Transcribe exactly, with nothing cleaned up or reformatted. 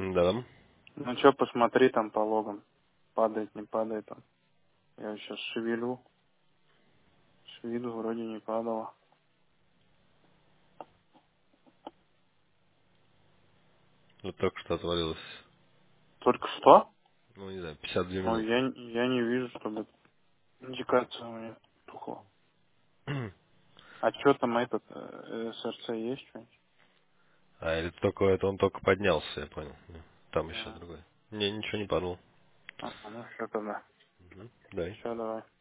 Да. Ну что, посмотри там по логам. Падает, не падает там. Я сейчас шевелю. С виду вроде не падало. Вот только что отвалилось. Только что? Ну, не знаю, пятьдесят две Ну, минуты. я, я не вижу, чтобы индикация у меня тухла. А что там этот э, СРЦ есть что-нибудь? А, или только это он только поднялся, я понял. Там еще А, другой. Не, ничего не падал. а, ну все тогда. Мгм. Дай. Все, давай.